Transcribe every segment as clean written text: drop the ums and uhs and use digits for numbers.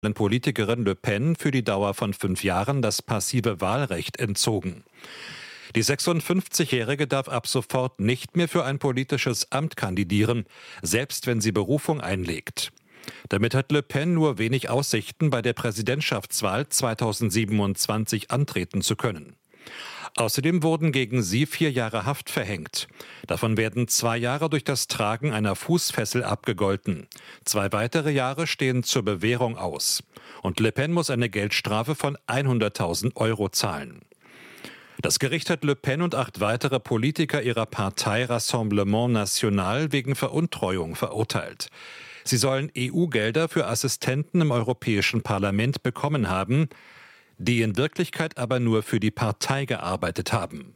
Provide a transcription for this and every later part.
Politikerin Le Pen für die Dauer von 5 Jahren das passive Wahlrecht entzogen. Die 56-Jährige darf ab sofort nicht mehr für ein politisches Amt kandidieren, selbst wenn sie Berufung einlegt. Damit hat Le Pen nur wenig Aussichten, bei der Präsidentschaftswahl 2027 antreten zu können. Außerdem wurden gegen sie 4 Jahre Haft verhängt. Davon werden 2 Jahre durch das Tragen einer Fußfessel abgegolten. 2 weitere Jahre stehen zur Bewährung aus. Und Le Pen muss eine Geldstrafe von 100.000 € zahlen. Das Gericht hat Le Pen und 8 weitere Politiker ihrer Partei Rassemblement National wegen Veruntreuung verurteilt. Sie sollen EU-Gelder für Assistenten im Europäischen Parlament bekommen haben, die in Wirklichkeit aber nur für die Partei gearbeitet haben.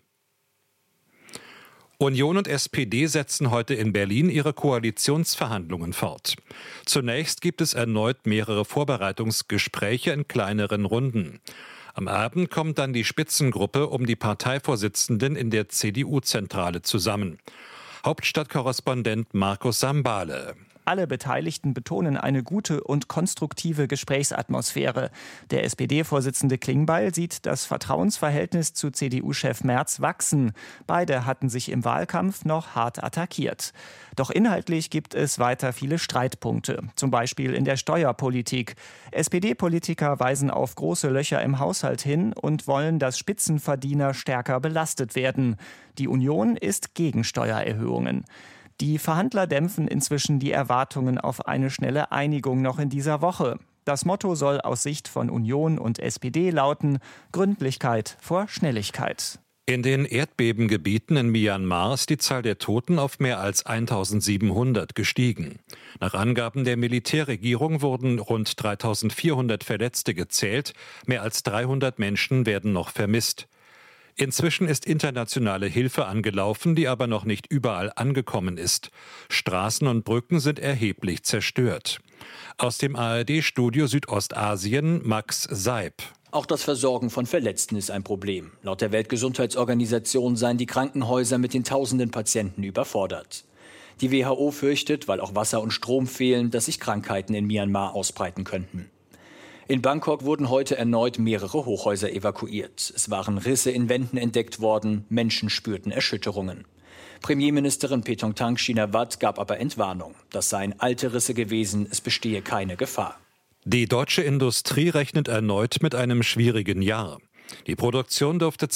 Union und SPD setzen heute in Berlin ihre Koalitionsverhandlungen fort. Zunächst gibt es erneut mehrere Vorbereitungsgespräche in kleineren Runden. Am Abend kommt dann die Spitzengruppe um die Parteivorsitzenden in der CDU-Zentrale zusammen. Hauptstadtkorrespondent Markus Sambale. Alle Beteiligten betonen eine gute und konstruktive Gesprächsatmosphäre. Der SPD-Vorsitzende Klingbeil sieht das Vertrauensverhältnis zu CDU-Chef Merz wachsen. Beide hatten sich im Wahlkampf noch hart attackiert. Doch inhaltlich gibt es weiter viele Streitpunkte, zum Beispiel in der Steuerpolitik. SPD-Politiker weisen auf große Löcher im Haushalt hin und wollen, dass Spitzenverdiener stärker belastet werden. Die Union ist gegen Steuererhöhungen. Die Verhandler dämpfen inzwischen die Erwartungen auf eine schnelle Einigung noch in dieser Woche. Das Motto soll aus Sicht von Union und SPD lauten: Gründlichkeit vor Schnelligkeit. In den Erdbebengebieten in Myanmar ist die Zahl der Toten auf mehr als 1700 gestiegen. Nach Angaben der Militärregierung wurden rund 3400 Verletzte gezählt. Mehr als 300 Menschen werden noch vermisst. Inzwischen ist internationale Hilfe angelaufen, die aber noch nicht überall angekommen ist. Straßen und Brücken sind erheblich zerstört. Aus dem ARD-Studio Südostasien Max Seib. Auch das Versorgen von Verletzten ist ein Problem. Laut der Weltgesundheitsorganisation seien die Krankenhäuser mit den tausenden Patienten überfordert. Die WHO fürchtet, weil auch Wasser und Strom fehlen, dass sich Krankheiten in Myanmar ausbreiten könnten. In Bangkok wurden heute erneut mehrere Hochhäuser evakuiert. Es waren Risse in Wänden entdeckt worden, Menschen spürten Erschütterungen. Premierministerin Paetongtarn Shinawatra gab aber Entwarnung. Das seien alte Risse gewesen, es bestehe keine Gefahr. Die deutsche Industrie rechnet erneut mit einem schwierigen Jahr. Die Produktion dürfte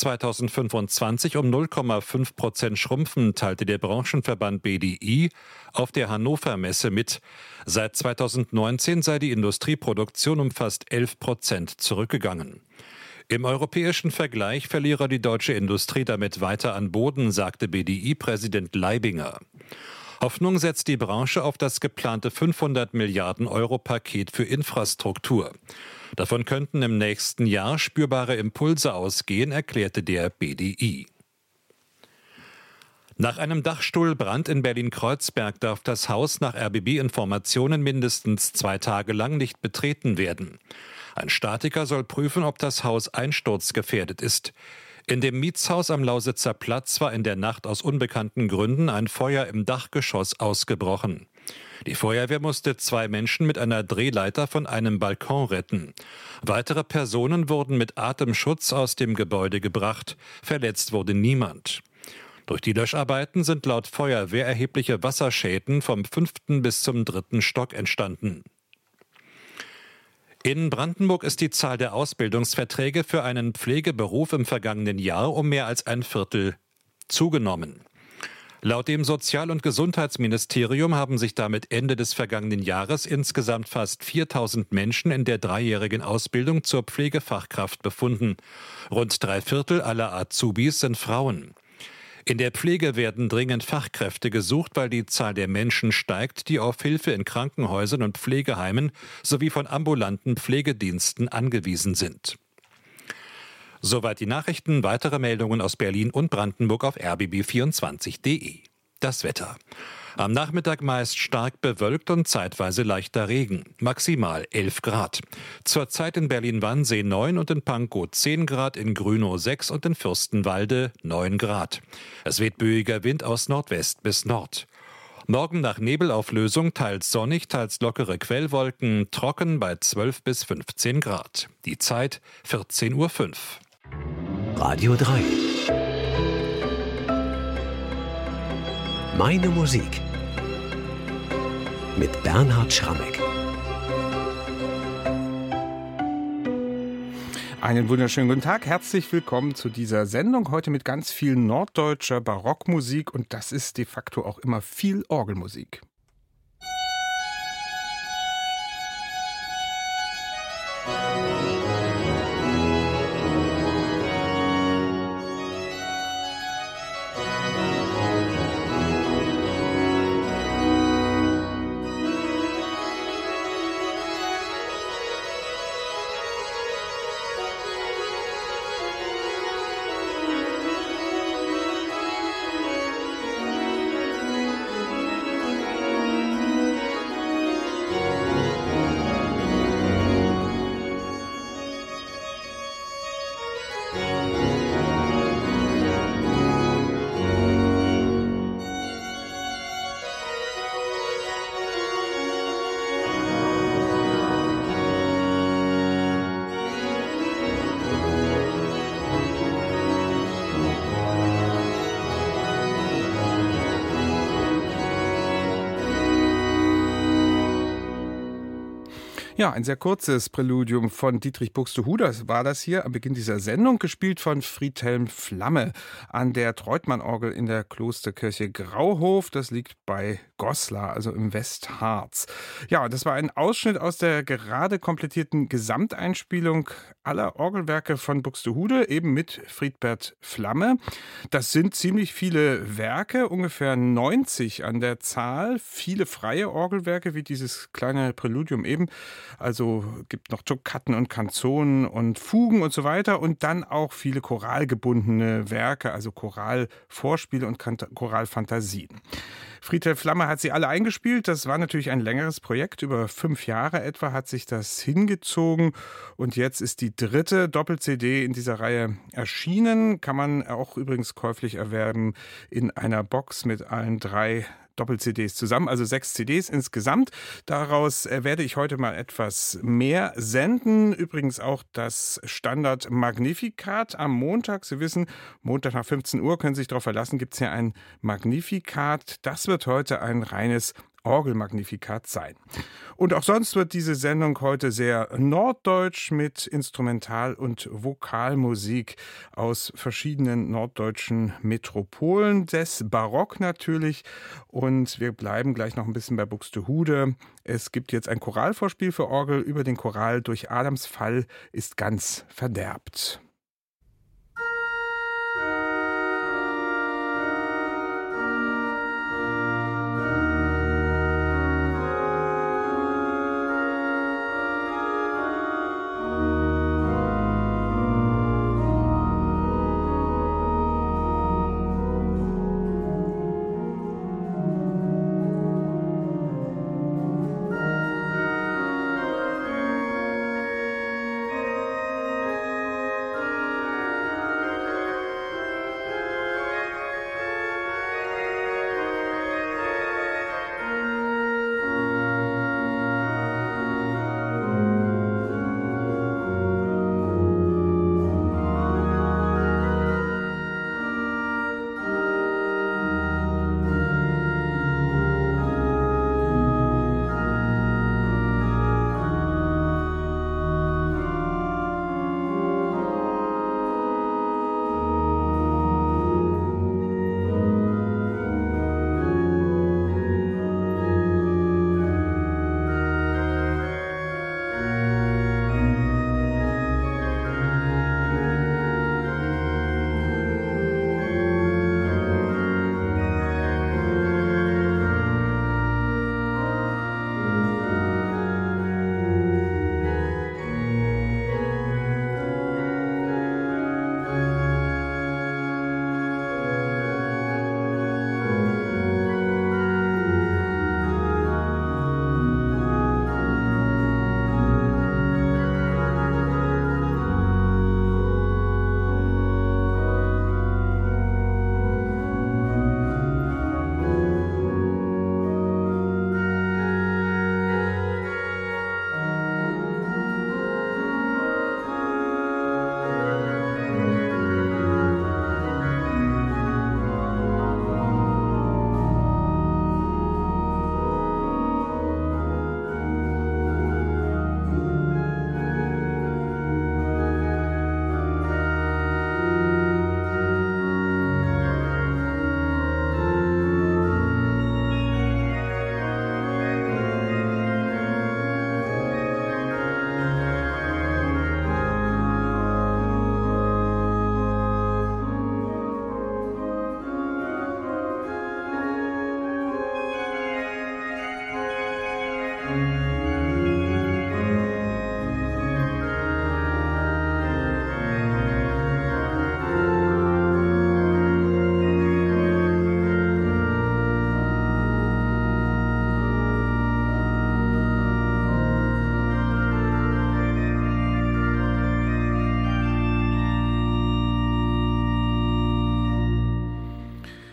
2025 um 0,5% schrumpfen, teilte der Branchenverband BDI auf der Hannover Messe mit. Seit 2019 sei die Industrieproduktion um fast 11% zurückgegangen. Im europäischen Vergleich verliere die deutsche Industrie damit weiter an Boden, sagte BDI-Präsident Leibinger. Hoffnung setzt die Branche auf das geplante 500 Milliarden € Paket für Infrastruktur. Davon könnten im nächsten Jahr spürbare Impulse ausgehen, erklärte der BDI. Nach einem Dachstuhlbrand in Berlin-Kreuzberg darf das Haus nach RBB-Informationen mindestens 2 Tage lang nicht betreten werden. Ein Statiker soll prüfen, ob das Haus einsturzgefährdet ist. In dem Mietshaus am Lausitzer Platz war in der Nacht aus unbekannten Gründen ein Feuer im Dachgeschoss ausgebrochen. Die Feuerwehr musste 2 Menschen mit einer Drehleiter von einem Balkon retten. Weitere Personen wurden mit Atemschutz aus dem Gebäude gebracht. Verletzt wurde niemand. Durch die Löscharbeiten sind laut Feuerwehr erhebliche Wasserschäden vom 5. bis zum 3. Stock entstanden. In Brandenburg ist die Zahl der Ausbildungsverträge für einen Pflegeberuf im vergangenen Jahr um mehr als 1/4 zugenommen. Laut dem Sozial- und Gesundheitsministerium haben sich damit Ende des vergangenen Jahres insgesamt fast 4000 Menschen in der 3-jährigen Ausbildung zur Pflegefachkraft befunden. Rund 3/4 aller Azubis sind Frauen. In der Pflege werden dringend Fachkräfte gesucht, weil die Zahl der Menschen steigt, die auf Hilfe in Krankenhäusern und Pflegeheimen sowie von ambulanten Pflegediensten angewiesen sind. Soweit die Nachrichten. Weitere Meldungen aus Berlin und Brandenburg auf rbb24.de. Das Wetter. Am Nachmittag meist stark bewölkt und zeitweise leichter Regen. Maximal 11 Grad. Zurzeit in Berlin-Wannsee 9 und in Pankow 10 Grad, in Grünow 6 und in Fürstenwalde 9 Grad. Es weht böiger Wind aus Nordwest bis Nord. Morgen nach Nebelauflösung teils sonnig, teils lockere Quellwolken, trocken bei 12 bis 15 Grad. Die Zeit 14:05 Uhr. Radio 3. Meine Musik. Mit Bernhard Schrammeck. Einen wunderschönen guten Tag, herzlich willkommen zu dieser Sendung. Heute mit ganz viel norddeutscher Barockmusik und das ist de facto auch immer viel Orgelmusik. Ja, ein sehr kurzes Präludium von Dietrich Buxtehude war das hier am Beginn dieser Sendung, gespielt von Friedhelm Flamme an der Treutmann-Orgel in der Klosterkirche Grauhof. Das liegt bei Goslar, also im Westharz. Ja, das war ein Ausschnitt aus der gerade komplettierten Gesamteinspielung aller Orgelwerke von Buxtehude, eben mit Friedbert Flamme. Das sind ziemlich viele Werke, ungefähr 90 an der Zahl, viele freie Orgelwerke, wie dieses kleine Präludium eben. Also gibt noch Toccaten und Kanzonen und Fugen und so weiter und dann auch viele choralgebundene Werke, also Choralvorspiele und Choralfantasien. Friedhelm Flamme hat sie alle eingespielt. Das war natürlich ein längeres Projekt. Über 5 Jahre etwa hat sich das hingezogen. Und jetzt ist die 3. Doppel-CD in dieser Reihe erschienen. Kann man auch übrigens käuflich erwerben in einer Box mit allen 3 Doppel-CDs zusammen, also 6 CDs insgesamt. Daraus werde ich heute mal etwas mehr senden. Übrigens auch das Standard Magnificat am Montag. Sie wissen, Montag nach 15 Uhr können Sie sich darauf verlassen, gibt es hier ein Magnificat. Das wird heute ein reines Orgelmagnifikat sein. Und auch sonst wird diese Sendung heute sehr norddeutsch mit Instrumental- und Vokalmusik aus verschiedenen norddeutschen Metropolen des Barock natürlich. Und wir bleiben gleich noch ein bisschen bei Buxtehude. Es gibt jetzt ein Choralvorspiel für Orgel über den Choral Durch Adams Fall ist ganz verderbt.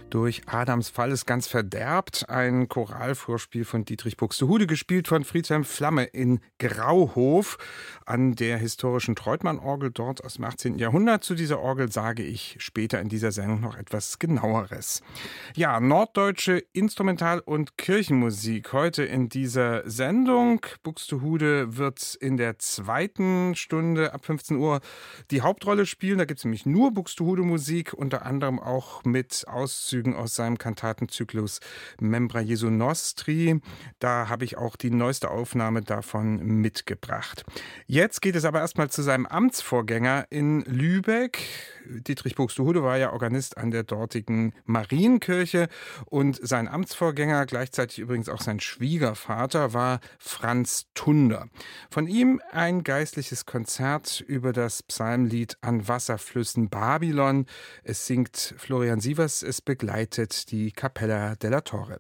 durch Adams Fall ist ganz verderbt. Ein Choralvorspiel von Dietrich Buxtehude, gespielt von Friedhelm Flamme in Grauhof an der historischen Treutmann-Orgel dort aus dem 18. Jahrhundert. Zu dieser Orgel sage ich später in dieser Sendung noch etwas Genaueres. Ja, norddeutsche Instrumental- und Kirchenmusik heute in dieser Sendung. Buxtehude wird in der zweiten Stunde ab 15 Uhr die Hauptrolle spielen. Da gibt es nämlich nur Buxtehude-Musik, unter anderem auch mit Auszügen aus seinem Kantatenzyklus Membra Jesu Nostri. Da habe ich auch die neueste Aufnahme davon mitgebracht. Jetzt geht es aber erstmal zu seinem Amtsvorgänger in Lübeck. Dietrich Buxtehude war ja Organist an der dortigen Marienkirche und sein Amtsvorgänger, gleichzeitig übrigens auch sein Schwiegervater, war Franz Tunder. Von ihm ein geistliches Konzert über das Psalmlied An Wasserflüssen Babylon. Es singt Florian Sievers, es begleitet die Capella della Torre.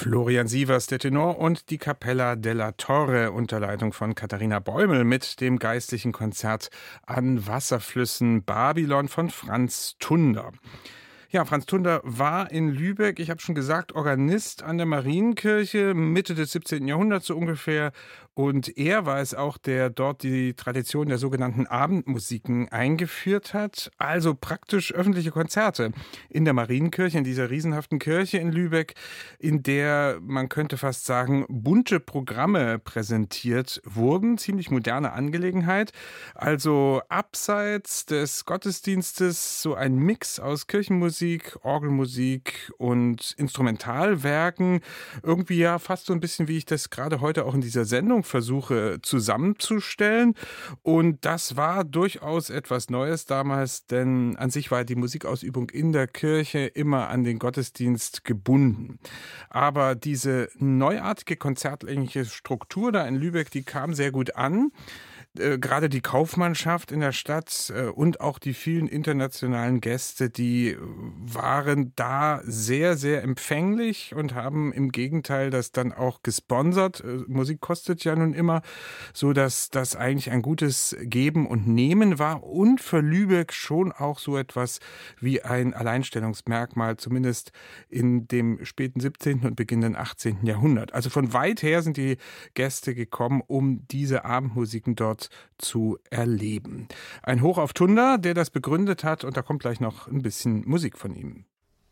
Florian Sievers, der Tenor, und die Capella della Torre unter Leitung von Katharina Bäumel mit dem geistlichen Konzert an Wasserflüssen Babylon von Franz Tunder. Ja, Franz Tunder war in Lübeck, ich habe schon gesagt, Organist an der Marienkirche, Mitte des 17. Jahrhunderts so ungefähr. Und er war es auch, der dort die Tradition der sogenannten Abendmusiken eingeführt hat. Also praktisch öffentliche Konzerte in der Marienkirche, in dieser riesenhaften Kirche in Lübeck, in der, man könnte fast sagen, bunte Programme präsentiert wurden. Ziemlich moderne Angelegenheit. Also abseits des Gottesdienstes so ein Mix aus Kirchenmusik, Orgelmusik und Instrumentalwerken. Irgendwie ja fast so ein bisschen, wie ich das gerade heute auch in dieser Sendung versuche zusammenzustellen. Und das war durchaus etwas Neues damals, denn an sich war die Musikausübung in der Kirche immer an den Gottesdienst gebunden. Aber diese neuartige konzertähnliche Struktur da in Lübeck, die kam sehr gut an. Gerade die Kaufmannschaft in der Stadt und auch die vielen internationalen Gäste, die waren da sehr, sehr empfänglich und haben im Gegenteil das dann auch gesponsert. Musik kostet ja nun immer, so dass das eigentlich ein gutes Geben und Nehmen war und für Lübeck schon auch so etwas wie ein Alleinstellungsmerkmal, zumindest in dem späten 17. und beginnenden 18. Jahrhundert. Also von weit her sind die Gäste gekommen, um diese Abendmusiken dort zu erleben. Ein Hoch auf Tunder, der das begründet hat, und da kommt gleich noch ein bisschen Musik von ihm.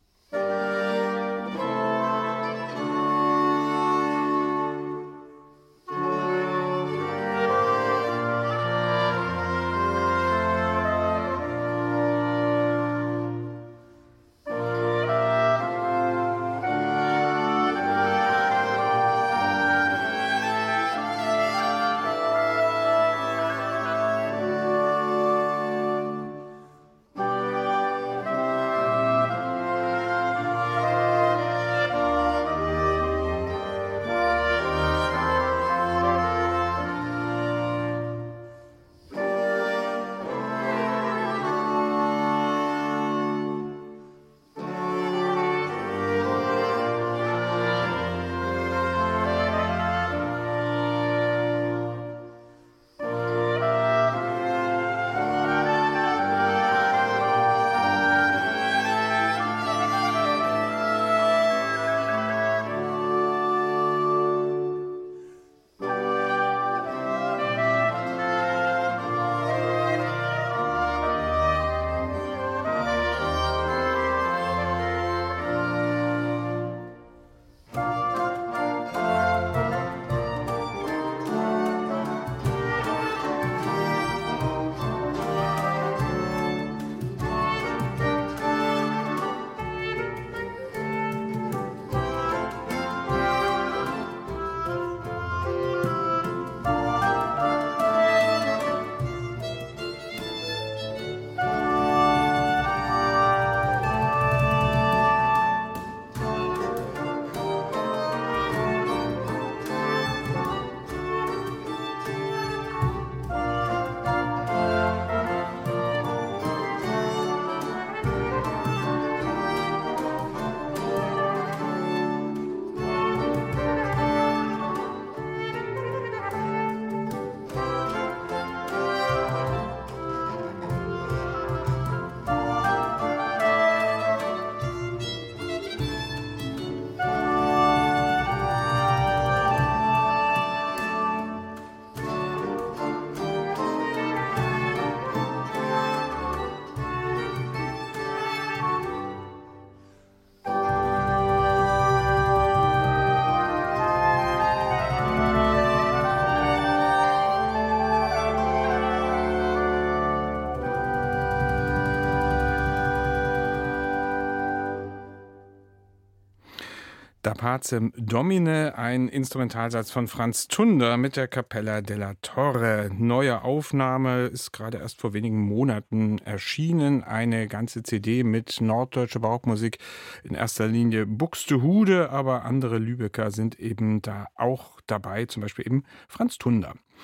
Da Pacem Domine, ein Instrumentalsatz von Franz Tunder mit der Capella della Torre. Neue Aufnahme, ist gerade erst vor wenigen Monaten erschienen. Eine ganze CD mit norddeutscher Barockmusik, in erster Linie Buxtehude, aber andere Lübecker sind eben da auch dabei, zum Beispiel eben Franz Tunder.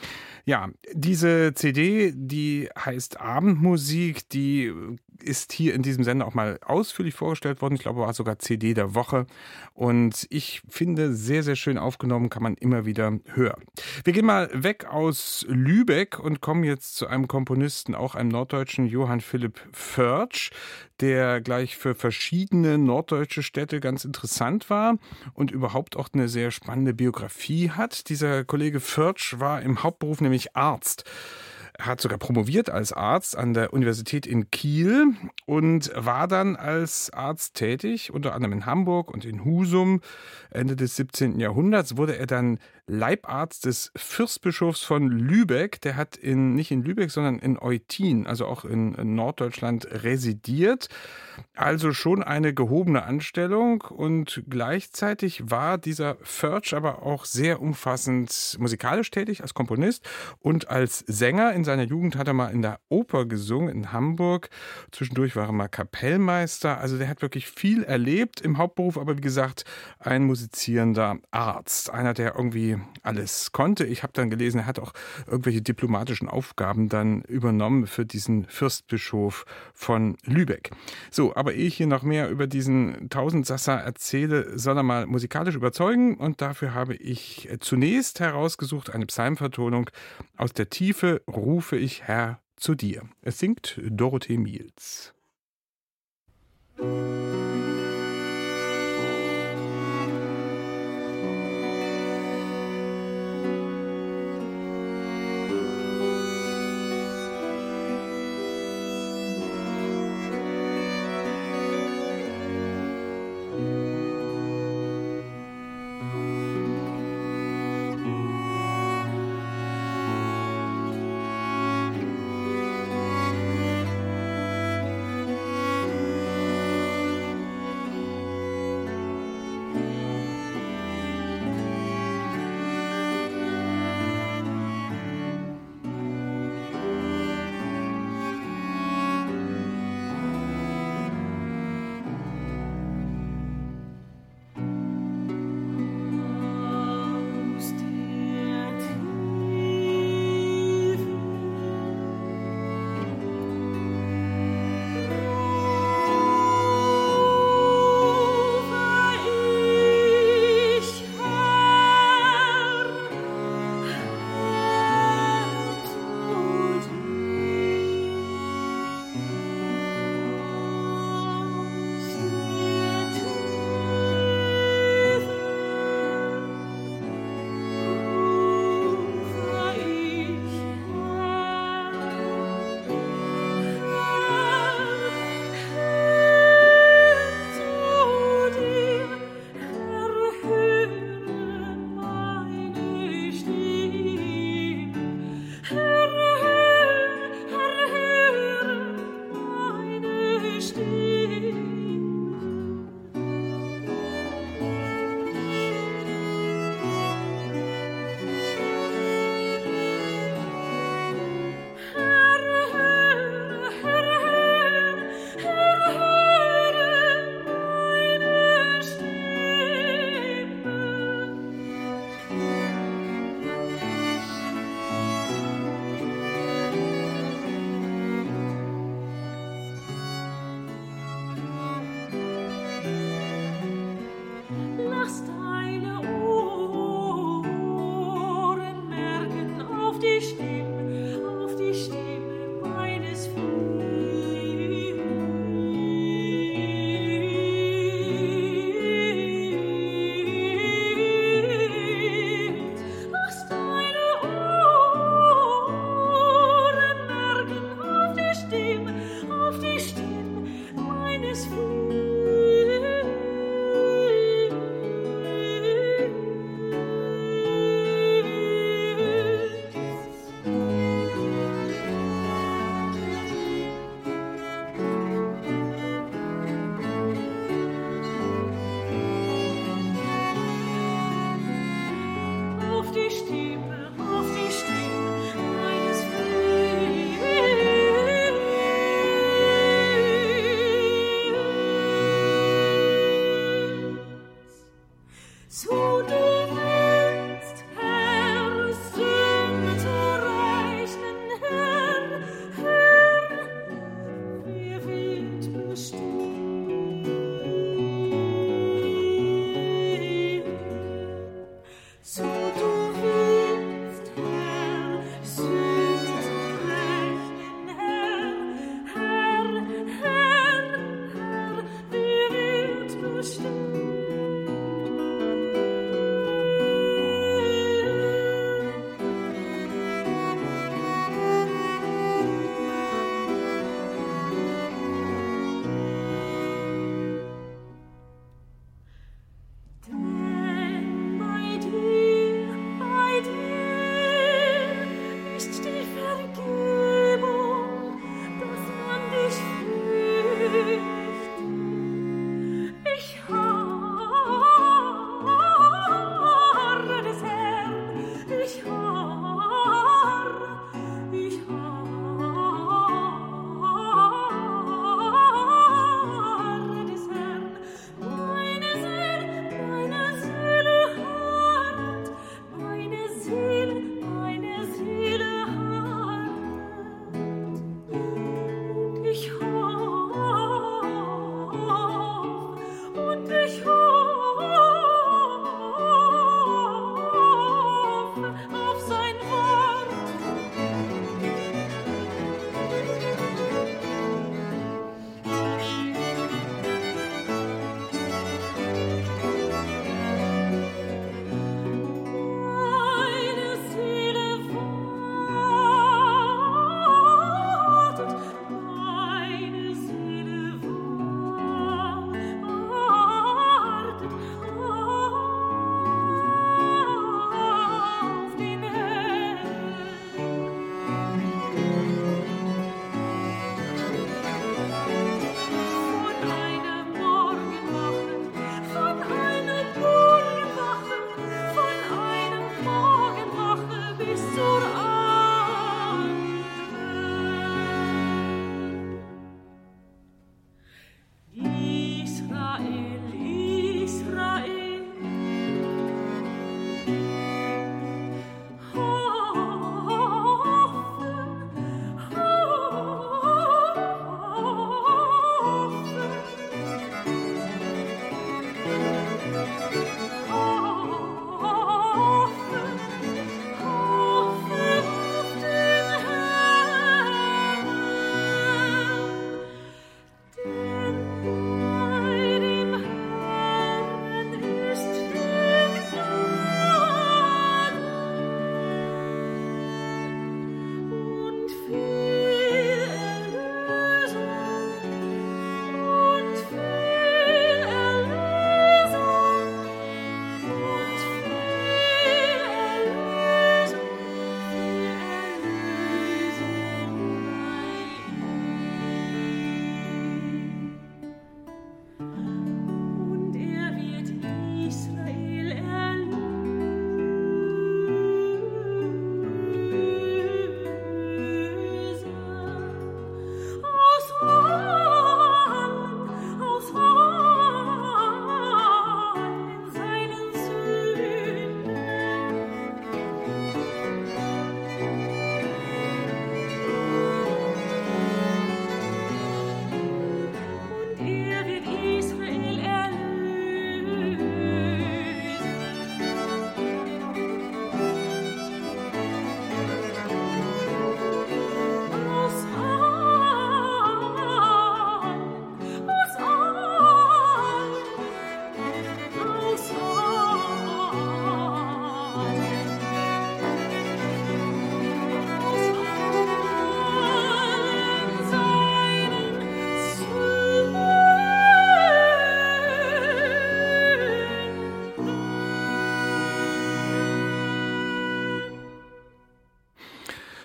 Ja, diese CD, die heißt Abendmusik, die ist hier in diesem Sender auch mal ausführlich vorgestellt worden. Ich glaube, war sogar CD der Woche. Und ich finde, sehr, sehr schön aufgenommen, kann man immer wieder hören. Wir gehen mal weg aus Lübeck und kommen jetzt zu einem Komponisten, auch einem Norddeutschen, Johann Philipp Förtsch, der gleich für verschiedene norddeutsche Städte ganz interessant war und überhaupt auch eine sehr spannende Biografie hat. Dieser Kollege Förtsch war im Hauptberuf nämlich Arzt. Er hat sogar promoviert als Arzt an der Universität in Kiel und war dann als Arzt tätig, unter anderem in Hamburg und in Husum. Ende des 17. Jahrhunderts wurde er dann Leibarzt des Fürstbischofs von Lübeck. Der hat nicht in Lübeck, sondern in Eutin, also auch in Norddeutschland, residiert. Also schon eine gehobene Anstellung und gleichzeitig war dieser Förtsch aber auch sehr umfassend musikalisch tätig als Komponist und als Sänger. In seiner Jugend hat er mal in der Oper gesungen in Hamburg. Zwischendurch war er mal Kapellmeister. Also der hat wirklich viel erlebt im Hauptberuf, aber wie gesagt, ein musizierender Arzt. Einer, der irgendwie alles konnte. Ich habe dann gelesen, er hat auch irgendwelche diplomatischen Aufgaben dann übernommen für diesen Fürstbischof von Lübeck. So, aber ehe ich hier noch mehr über diesen Tausendsasser erzähle, soll er mal musikalisch überzeugen und dafür habe ich zunächst herausgesucht eine Psalmvertonung aus der Tiefe rufe ich Herr zu dir. Es singt Dorothee Miels.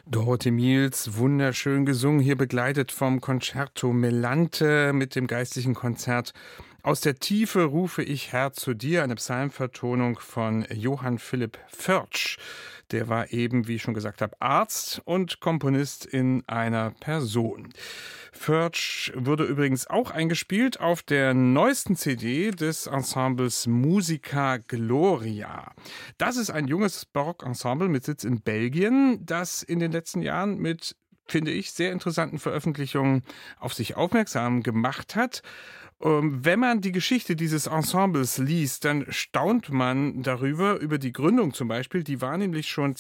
Dorothee Miels, wunderschön gesungen, hier begleitet vom Concerto Melante mit dem geistlichen Konzert Aus der Tiefe rufe ich, Herr, zu dir, eine Psalmvertonung von Johann Philipp Förtsch. Der war eben, wie ich schon gesagt habe, Arzt und Komponist in einer Person. Förtsch wurde übrigens auch eingespielt auf der neuesten CD des Ensembles Musica Gloria. Das ist ein junges Barockensemble mit Sitz in Belgien, das in den letzten Jahren mit, finde ich, sehr interessanten Veröffentlichungen auf sich aufmerksam gemacht hat. Wenn man die Geschichte dieses Ensembles liest, dann staunt man darüber, über die Gründung zum Beispiel. Die war nämlich schon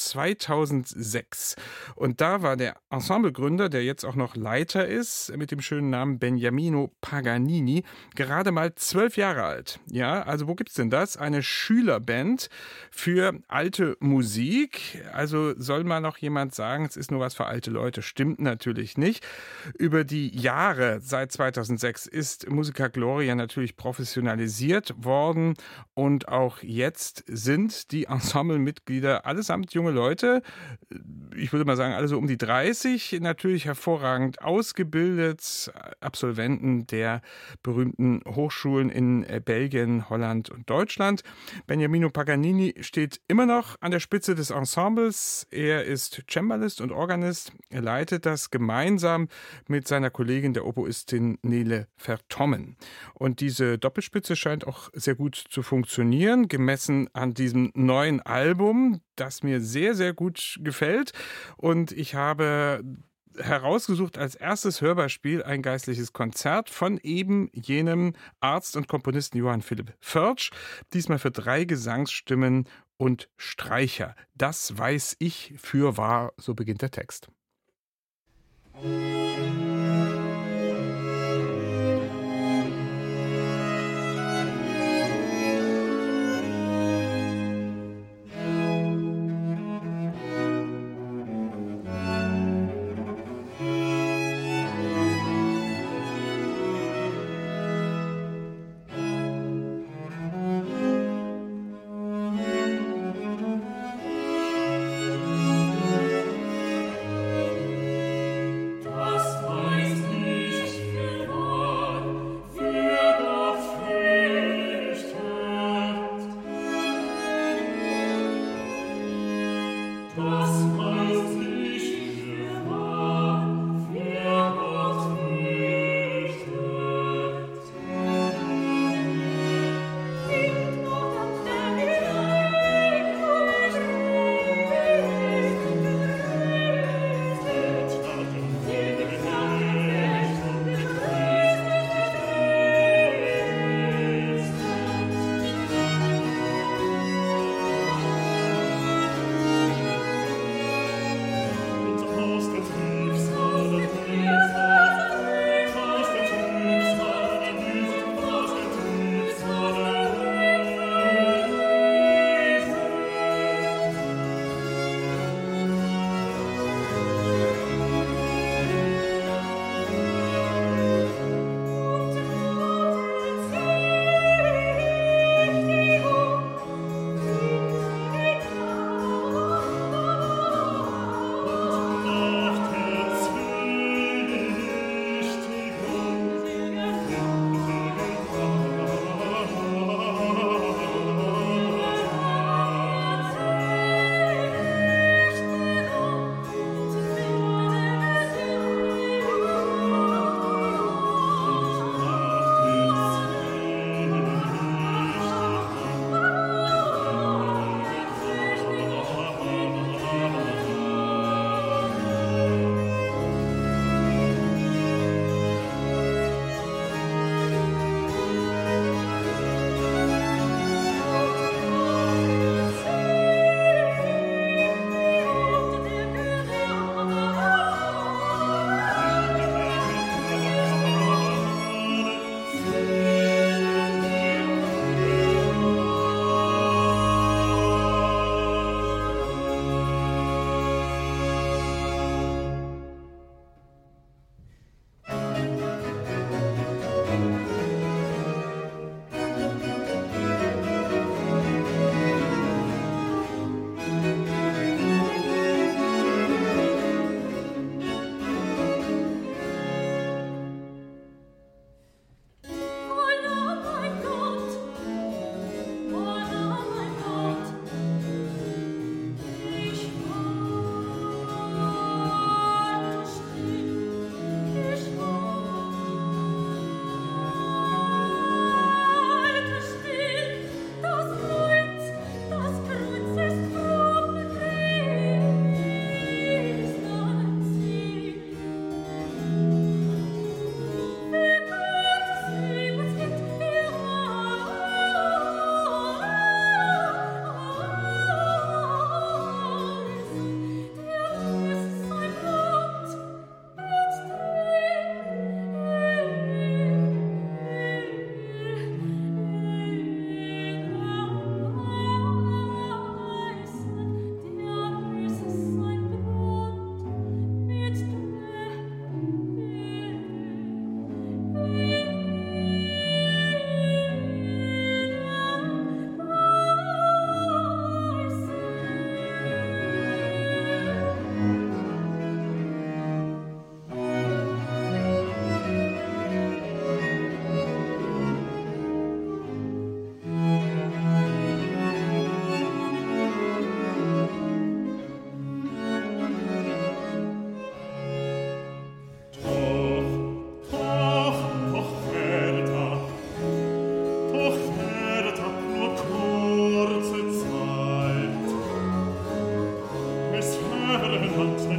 2006. Und da war der Ensemblegründer, der jetzt auch noch Leiter ist, mit dem schönen Namen Beniamino Paganini, gerade mal 12 Jahre alt. Ja, also wo gibt's denn das? Eine Schülerband für alte Musik. Also soll mal noch jemand sagen, es ist nur was für alte Leute. Stimmt natürlich nicht. Über die Jahre seit 2006 ist Musica Gloria natürlich professionalisiert worden und auch jetzt sind die Ensemblemitglieder allesamt junge Leute, ich würde mal sagen alle so um die 30, natürlich hervorragend ausgebildet, Absolventen der berühmten Hochschulen in Belgien, Holland und Deutschland. Beniamino Paganini steht immer noch an der Spitze des Ensembles. Er ist Cembalist und Organist. Er leitet das gemeinsam mit seiner Kollegin, der Oboistin Nele Vertommen. Und diese Doppelspitze scheint auch sehr gut zu funktionieren, gemessen an diesem neuen Album, das mir sehr, sehr gut gefällt. Und ich habe herausgesucht als erstes Hörbarspiel ein geistliches Konzert von eben jenem Arzt und Komponisten Johann Philipp Förtsch, diesmal für 3 Gesangsstimmen und Streicher. Das weiß ich fürwahr, so beginnt der Text. Das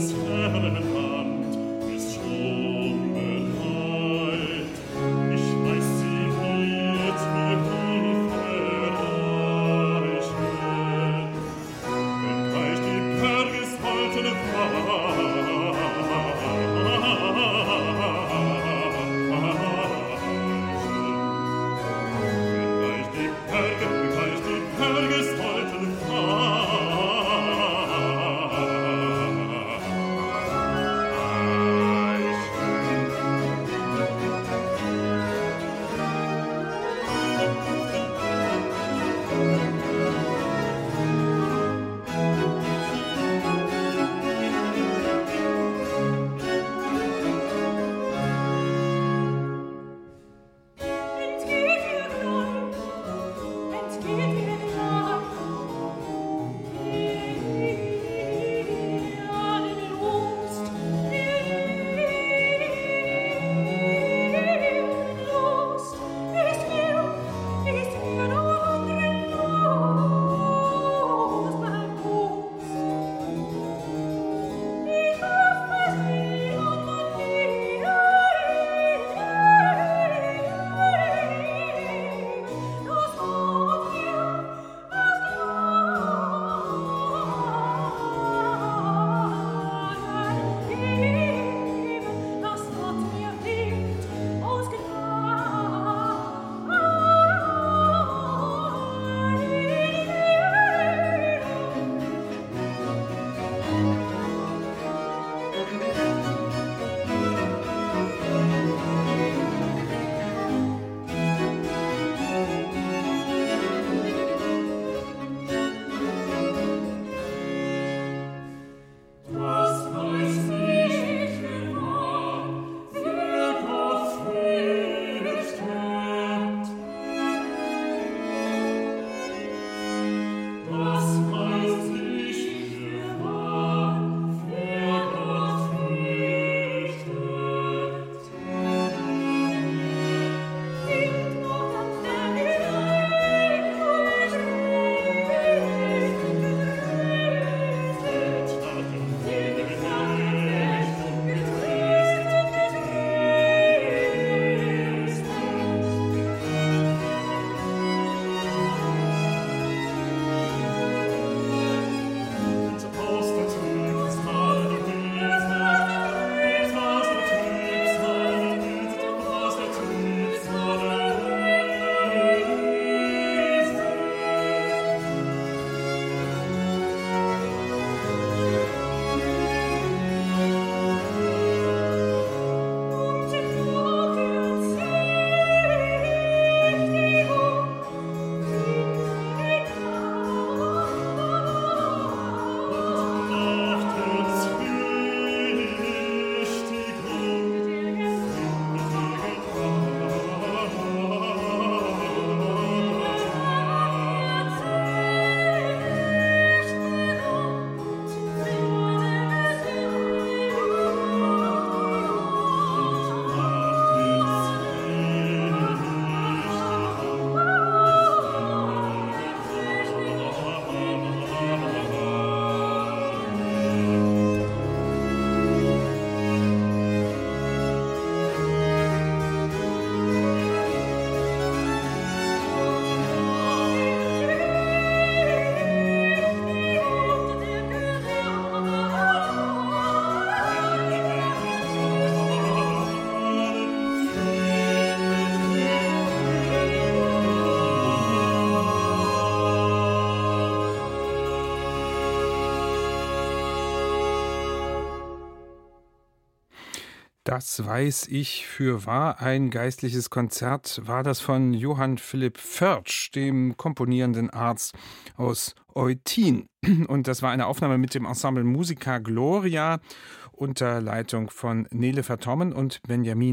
Das weiß ich für wahr. Ein geistliches Konzert war das von Johann Philipp Förtsch, dem komponierenden Arzt aus Eutin. Und das war eine Aufnahme mit dem Ensemble Musica Gloria unter Leitung von Nele Vertommen und Beniamino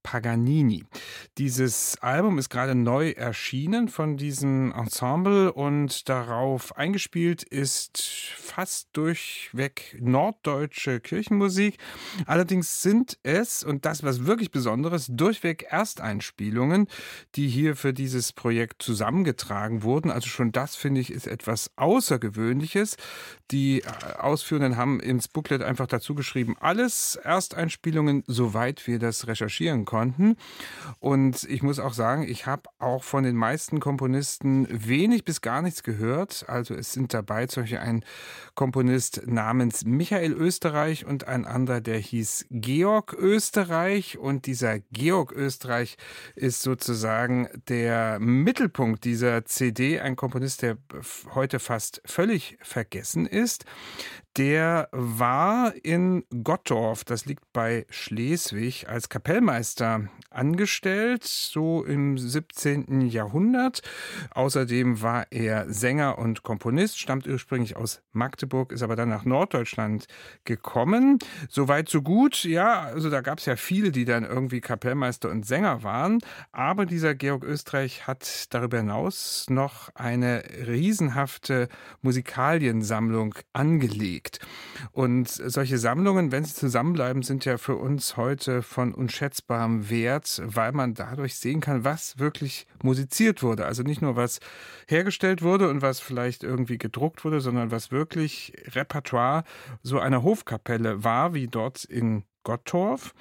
Paganini. Dieses Album ist gerade neu erschienen von diesem Ensemble und darauf eingespielt ist fast durchweg norddeutsche Kirchenmusik. Allerdings sind es, und das was wirklich Besonderes, durchweg Ersteinspielungen, die hier für dieses Projekt zusammengetragen wurden. Also schon das, finde ich, ist etwas Außergewöhnliches. Die Ausführenden haben ins Booklet einfach dazu geschrieben, alles Ersteinspielungen, soweit wir das recherchieren konnten. Und ich muss auch sagen, ich habe auch von den meisten Komponisten wenig bis gar nichts gehört. Also es sind dabei zum Beispiel ein Komponist namens Michael Österreich und ein anderer, der hieß Georg Österreich. Und dieser Georg Österreich ist sozusagen der Mittelpunkt dieser CD, ein Komponist, der heute fast völlig vergessen ist. Der war in Gottorf, das liegt bei Schleswig, als Kapellmeister angestellt, so im 17. Jahrhundert. Außerdem war er Sänger und Komponist, stammt ursprünglich aus Magdeburg, ist aber dann nach Norddeutschland gekommen. Soweit so gut, ja, also da gab es ja viele, die dann irgendwie Kapellmeister und Sänger waren. Aber dieser Georg Österreich hat darüber hinaus noch eine riesenhafte Musikaliensammlung angelegt. Und solche Sammlungen, wenn sie zusammenbleiben, sind ja für uns heute von unschätzbarem Wert, weil man dadurch sehen kann, was wirklich musiziert wurde. Also nicht nur, was hergestellt wurde und was vielleicht irgendwie gedruckt wurde, sondern was wirklich Repertoire so einer Hofkapelle war, wie dort in Gottorf.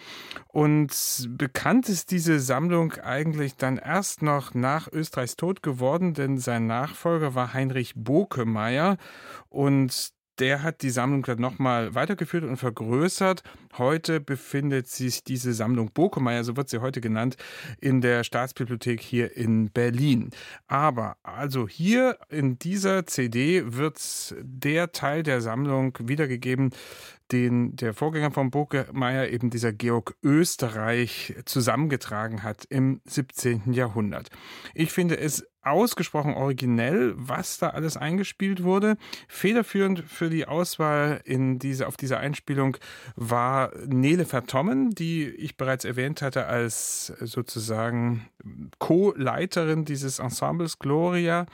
Und bekannt ist diese Sammlung eigentlich dann erst noch nach Österreichs Tod geworden, denn sein Nachfolger war Heinrich Bokemeyer und der hat die Sammlung dann nochmal weitergeführt und vergrößert. Heute befindet sich diese Sammlung Bokemeyer, so wird sie heute genannt, in der Staatsbibliothek hier in Berlin. Aber also hier in dieser CD wird der Teil der Sammlung wiedergegeben, den der Vorgänger von Bokemeyer, eben dieser Georg Österreich, zusammengetragen hat im 17. Jahrhundert. Ich finde es ausgesprochen originell, was da alles eingespielt wurde. Federführend für die Auswahl auf diese Einspielung war Nele Vertommen, die ich bereits erwähnt hatte als sozusagen Co-Leiterin dieses Ensembles Gloria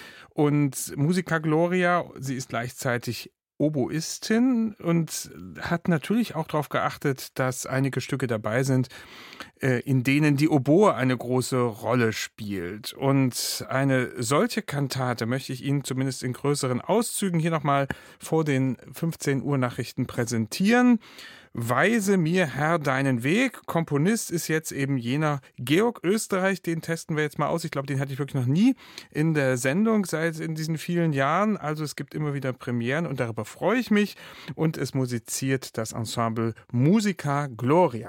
und Musica Gloria. Sie ist gleichzeitig Oboistin und hat natürlich auch darauf geachtet, dass einige Stücke dabei sind, in denen die Oboe eine große Rolle spielt. Und eine solche Kantate möchte ich Ihnen zumindest in größeren Auszügen hier nochmal vor den 15 Uhr Nachrichten präsentieren. Weise mir, Herr, deinen Weg. Komponist ist jetzt eben jener Georg Österreich, den testen wir jetzt mal aus. Ich glaube, den hatte ich wirklich noch nie in der Sendung seit in diesen vielen Jahren. Also es gibt immer wieder Premieren und darüber freue ich mich. Und es musiziert das Ensemble Musica Gloria.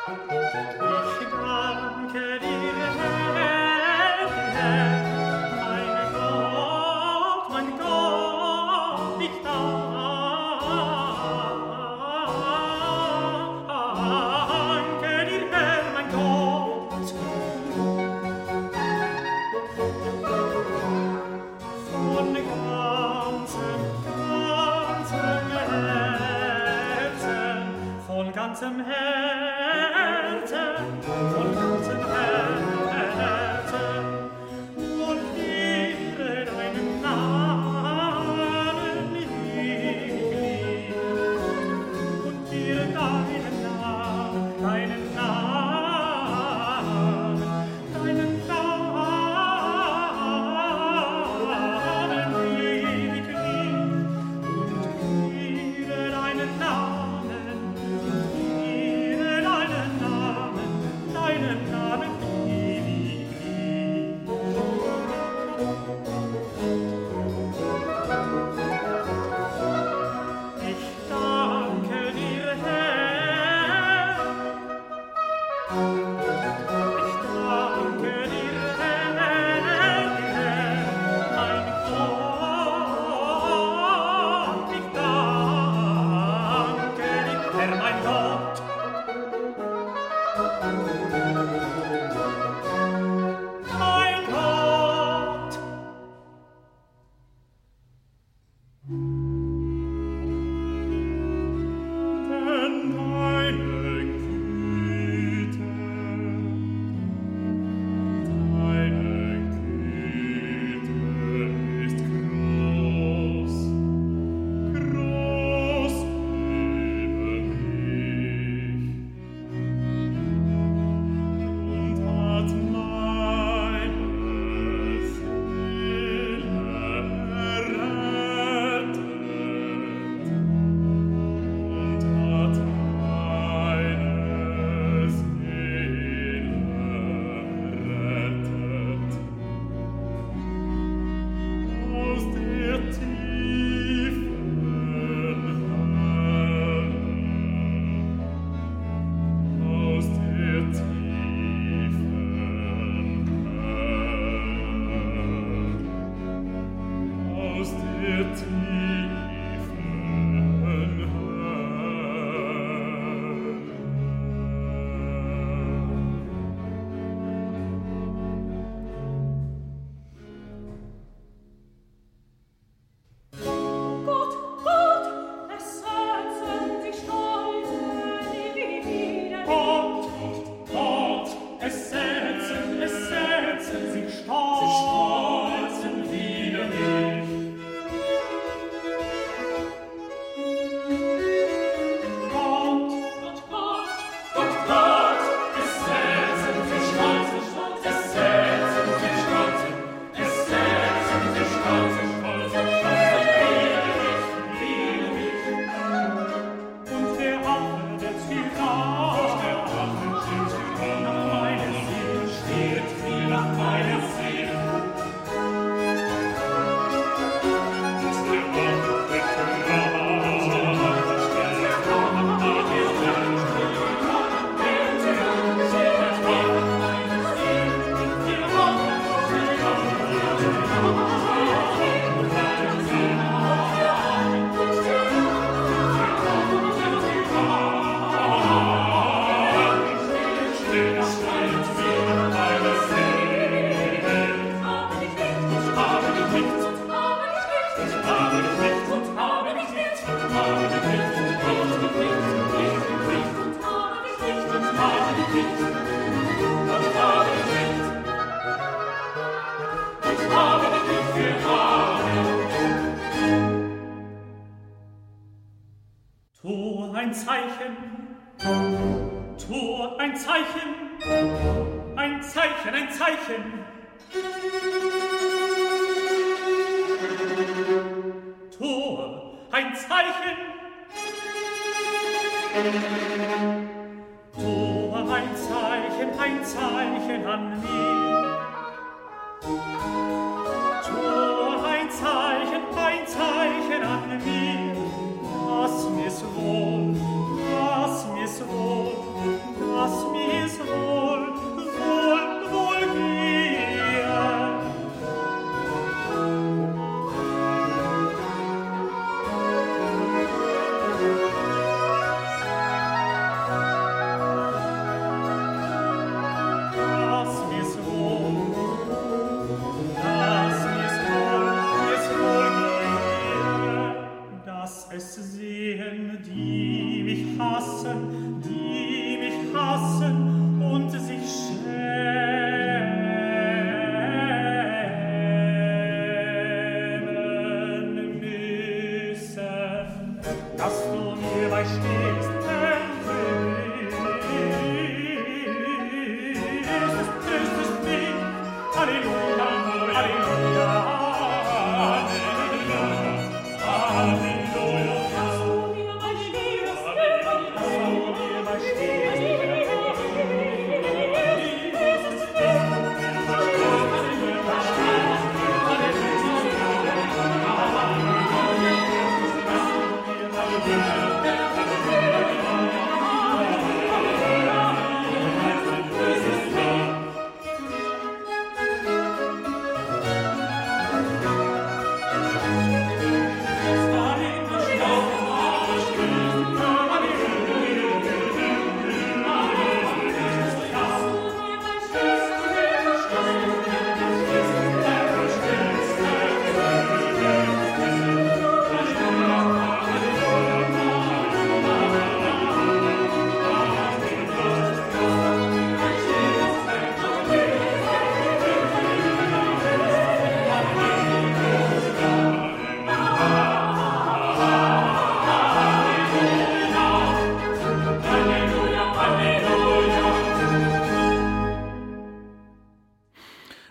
ein Zeichen, tu ein Zeichen, ein Zeichen, ein Zeichen. Tu ein Zeichen, tu ein Zeichen an mir. Tu ein Zeichen an mir. Lass mir's wohl, lass mir's wohl, lass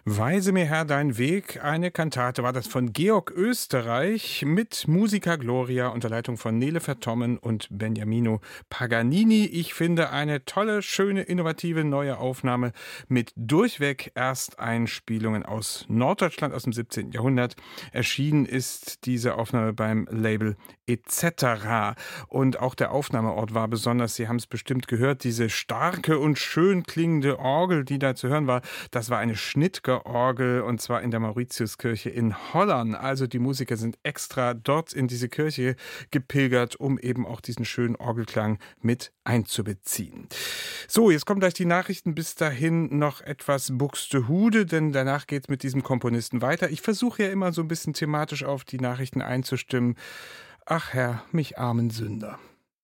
Weise mir Herr dein Weg, eine Kantate war das von Georg Österreich mit Musica Gloria unter Leitung von Nele Vertommen und Beniamino Paganini. Ich finde eine tolle, schöne, innovative neue Aufnahme mit durchweg Ersteinspielungen aus Norddeutschland aus dem 17. Jahrhundert. Erschienen ist diese Aufnahme beim Label Etc. Und auch der Aufnahmeort war besonders, Sie haben es bestimmt gehört, diese starke und schön klingende Orgel, die da zu hören war, das war eine Schnittger-Orgel und zwar in der Mauritiuskirche in Holland. Also die Musiker sind extra dort in diese Kirche gepilgert, um eben auch diesen schönen Orgelklang mit einzubeziehen. So, jetzt kommen gleich die Nachrichten. Bis dahin noch etwas Buxtehude, denn danach geht es mit diesem Komponisten weiter. Ich versuche ja immer so ein bisschen thematisch auf die Nachrichten einzustimmen. Ach Herr, mich armen Sünder.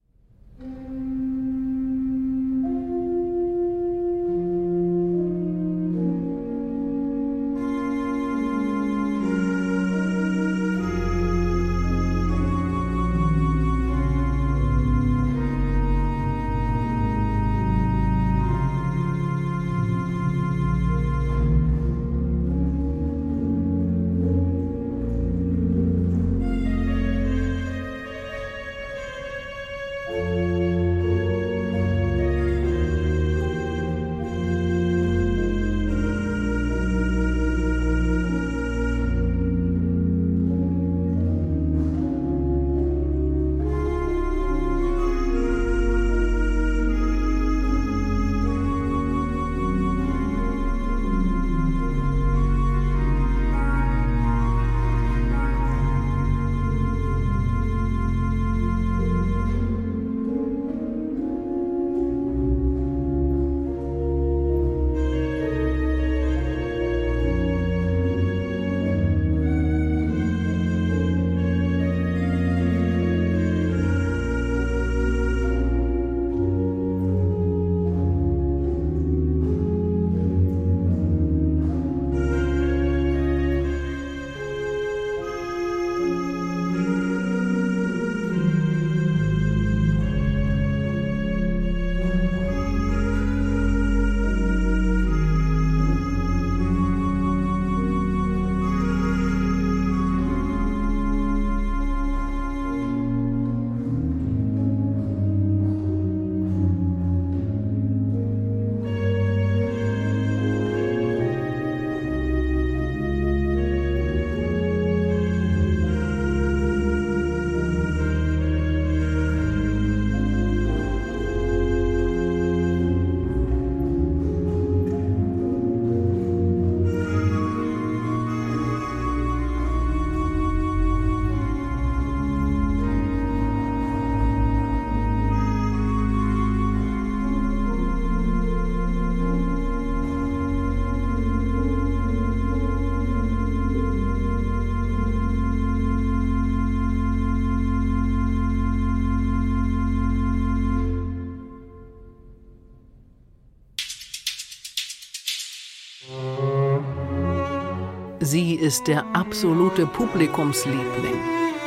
Sie ist der absolute Publikumsliebling.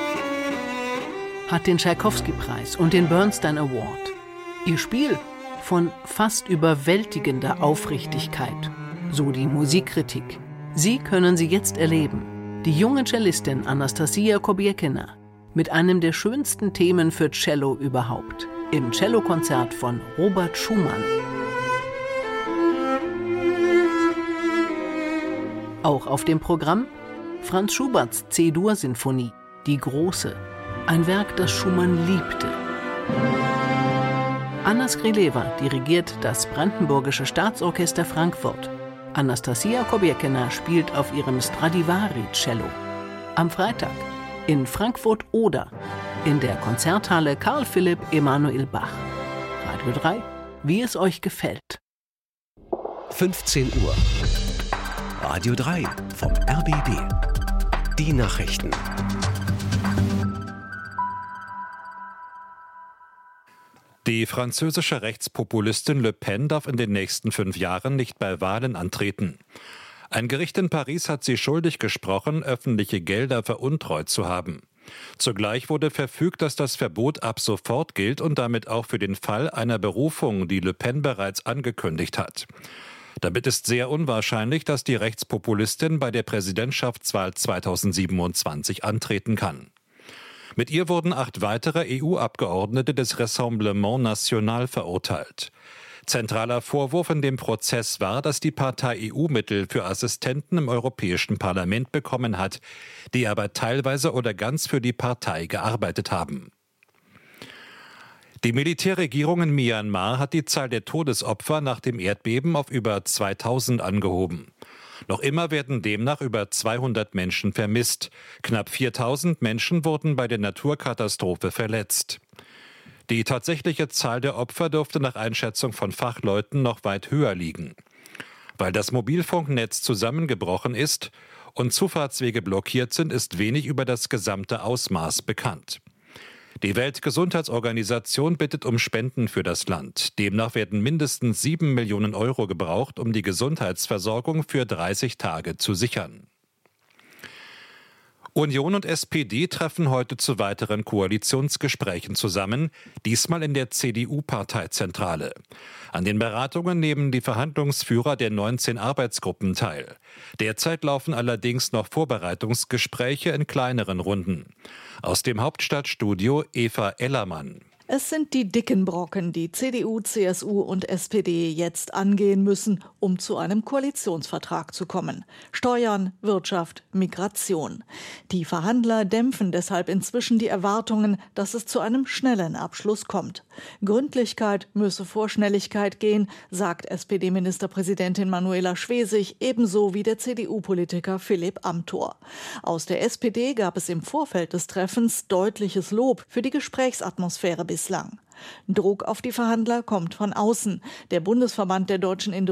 Hat den Tschaikowski-Preis und den Bernstein Award. Ihr Spiel von fast überwältigender Aufrichtigkeit, so die Musikkritik. Sie können sie jetzt erleben. Die junge Cellistin Anastasia Kobiekina mit einem der schönsten Themen für Cello überhaupt. Im Cellokonzert von Robert Schumann. Auch auf dem Programm Franz Schuberts C-Dur-Sinfonie, die große, ein Werk, das Schumann liebte. Anna Skrileva dirigiert das Brandenburgische Staatsorchester Frankfurt. Anastasia Kobiekina spielt auf ihrem Stradivari-Cello. Am Freitag in Frankfurt-Oder in der Konzerthalle Karl Philipp Emanuel Bach. Radio 3, wie es euch gefällt. 15 Uhr. Radio 3 vom RBB. Die Nachrichten. Die französische Rechtspopulistin Le Pen darf in den nächsten 5 Jahren nicht bei Wahlen antreten. Ein Gericht in Paris hat sie schuldig gesprochen, öffentliche Gelder veruntreut zu haben. Zugleich wurde verfügt, dass das Verbot ab sofort gilt und damit auch für den Fall einer Berufung, die Le Pen bereits angekündigt hat. Damit ist sehr unwahrscheinlich, dass die Rechtspopulistin bei der Präsidentschaftswahl 2027 antreten kann. Mit ihr wurden 8 weitere EU-Abgeordnete des Rassemblement National verurteilt. Zentraler Vorwurf in dem Prozess war, dass die Partei EU-Mittel für Assistenten im Europäischen Parlament bekommen hat, die aber teilweise oder ganz für die Partei gearbeitet haben. Die Militärregierung in Myanmar hat die Zahl der Todesopfer nach dem Erdbeben auf über 2000 angehoben. Noch immer werden demnach über 200 Menschen vermisst. Knapp 4000 Menschen wurden bei der Naturkatastrophe verletzt. Die tatsächliche Zahl der Opfer dürfte nach Einschätzung von Fachleuten noch weit höher liegen. Weil das Mobilfunknetz zusammengebrochen ist und Zufahrtswege blockiert sind, ist wenig über das gesamte Ausmaß bekannt. Die Weltgesundheitsorganisation bittet um Spenden für das Land. Demnach werden mindestens 7 Millionen Euro gebraucht, um die Gesundheitsversorgung für 30 Tage zu sichern. Union und SPD treffen heute zu weiteren Koalitionsgesprächen zusammen, diesmal in der CDU-Parteizentrale. An den Beratungen nehmen die Verhandlungsführer der 19 Arbeitsgruppen teil. Derzeit laufen allerdings noch Vorbereitungsgespräche in kleineren Runden. Aus dem Hauptstadtstudio Eva Ellermann. Es sind die dicken Brocken, die CDU, CSU und SPD jetzt angehen müssen, um zu einem Koalitionsvertrag zu kommen. Steuern, Wirtschaft, Migration. Die Verhandler dämpfen deshalb inzwischen die Erwartungen, dass es zu einem schnellen Abschluss kommt. Gründlichkeit müsse vor Schnelligkeit gehen, sagt SPD-Ministerpräsidentin Manuela Schwesig, ebenso wie der CDU-Politiker Philipp Amthor. Aus der SPD gab es im Vorfeld des Treffens deutliches Lob für die Gesprächsatmosphäre bislang. Druck auf die Verhandler kommt von außen. Der Bundesverband der deutschen Industrie